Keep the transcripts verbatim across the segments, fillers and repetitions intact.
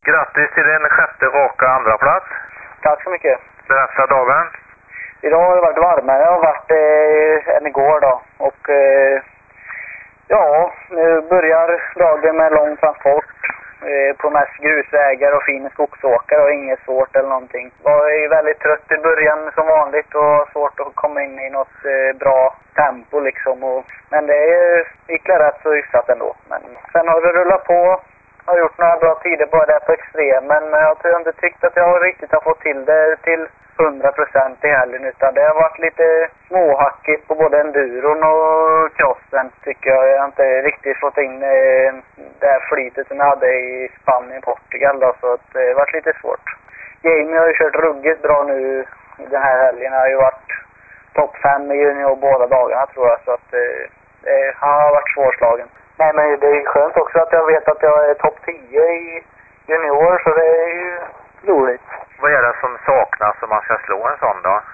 Grattis till din sjätte raka andra plats. Tack så mycket. Berätta dagen. Idag har det varit varmare. Jag har varit eh, än igår då. Och eh, ja, nu börjar dagen med lång transport eh, på mest grusvägar och fin skogsåkare och inget svårt eller någonting. Jag är ju väldigt trött i början som vanligt och svårt att komma in i något eh, bra tempo liksom. Och, men det är gick rätt så hyfsat ändå. Men sen har det rullat på. Jag har gjort några bra tider bara där på extrem, men jag har inte tyckt att jag har riktigt har fått till det till hundra procent i helgen, utan det har varit lite småhackigt på både enduron och crossen tycker jag. Jag har inte riktigt fått in eh, det här flytet som jag hade i Spanien och Portugal då, så att det har varit lite svårt. Jamie har ju kört ruggigt bra nu den här helgen. Han har ju varit topp fem i junior båda dagarna tror jag, så att eh, han har varit svårslagen. Nej, men det är skönt också att jag vet att jag är topp tio i junior, så det är ju roligt. Vad är det som saknas om man ska slå en sån då?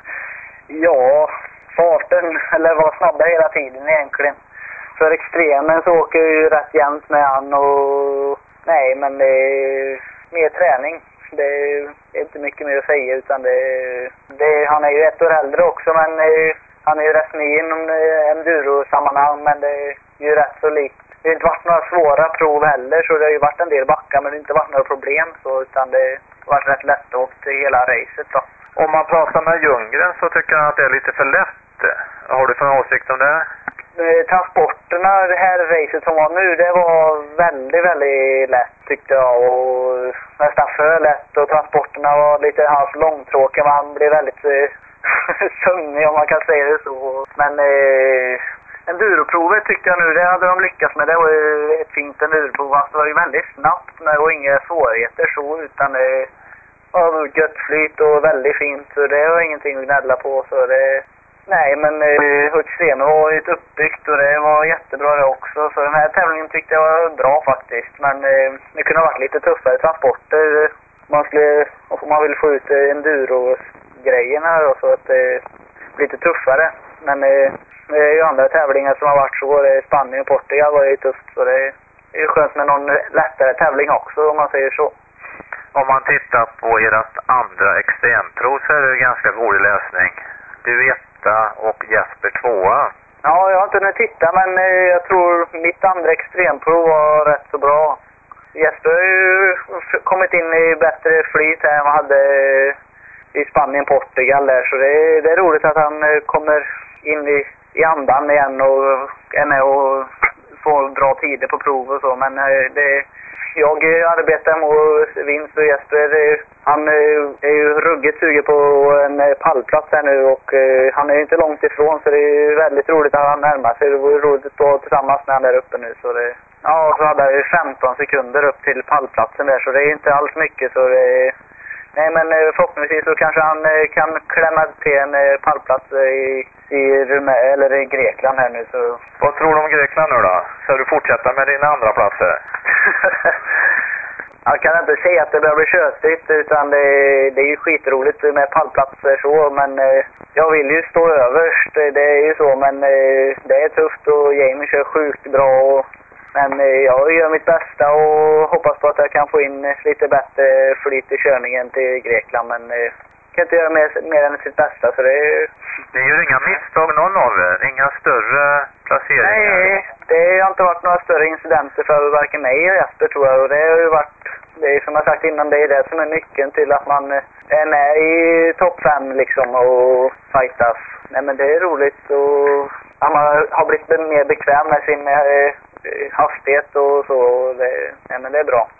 Ja, farten, eller vara snabbare hela tiden egentligen. För extremen så åker jag ju rätt jämnt med han och nej, men det är mer träning. Det är inte mycket mer att säga, utan det är, det är, han är ju ett år äldre också, men han är ju rätt ny inom enduro-sammanhang, men det är ju rätt så likt. Det har inte varit några svåra prov heller, så det har ju varit en del backar, men det har inte varit några problem så, utan det har varit rätt lätt att åka till hela racet då. Om man pratar med Ljunggren så tycker jag att det är lite för lätt. Har du för åsikt om det? Transporterna, det här racet som var nu, det var väldigt, väldigt lätt tyckte jag, och nästan för lätt, och transporterna var lite halvt långtråkiga, man blev väldigt eh, sömnig om man kan säga det så. Men eh, enduroprovet tyckte jag nu, det hade de lyckats med. Det var ju ett fint enduroprov. Alltså, det var ju väldigt snabbt med och inga svårigheter så, utan det var gött flyt och väldigt fint. Så det var ingenting att gnälla på. Så det, nej, men eh, extremen var ju uppbyggt och det var jättebra det också. Så den här tävlingen tyckte jag var bra faktiskt. Men eh, det kunde ha varit lite tuffare transporter. Man skulle, och man vill få ut enduro-grejerna och så att det blir lite tuffare. Men eh, det är ju andra tävlingar som har varit så. Det är Spanien och Portugal var ju tufft. Så det är ju skönt med någon lättare tävling också om man säger så. Om man tittar på ert andra extremprov så är det ganska rolig läsning. Du etta och Jesper tvåa. Ja, jag har inte hunnit titta, men jag tror mitt andra extremprov var rätt så bra. Jesper har ju kommit in i bättre flyt här än vad hade i Spanien och Portugal där. Så det är, det är roligt att han kommer in i i andan igen och är med och får bra tider på prov och så, men det, jag arbetar mot vinst och Jesper, han är ju ruggigt sugen på en pallplats här nu och han är ju inte långt ifrån, så det är väldigt roligt att han närmar sig. Det vore roligt att stå tillsammans med han där uppe nu, så det, ja, så hade jag femton sekunder upp till pallplatsen där, så det är inte alls mycket, så det, nej, men förhoppningsvis så kanske han kan klämma till en pallplats i, i Rumä eller i Grekland här nu. Så. Vad tror du om Grekland nu då? Ska du fortsätta med dina andra platser? Jag kan inte säga att det börjar bli tjötigt, utan det, det är ju skitroligt med pallplatser så, men jag vill ju stå överst, det är ju så, men det är tufft och Jamie kör sjukt bra och men jag gör mitt bästa och hoppas på att jag kan få in lite bättre flyt i körningen till Grekland. Men jag kan inte göra mer, mer än sitt bästa. Så det, är... det gör inga misstag någon av er? Inga större placeringar? Nej, det har inte varit några större incidenter för varken mig eller Jesper tror jag. Och det har ju varit, det är som jag sagt innan, det är det som är nyckeln till att man är med i topp fem liksom och fightas. Nej, men det är roligt och man har blivit mer bekväm med sin hastighet och så. Det, nej, men det är bra.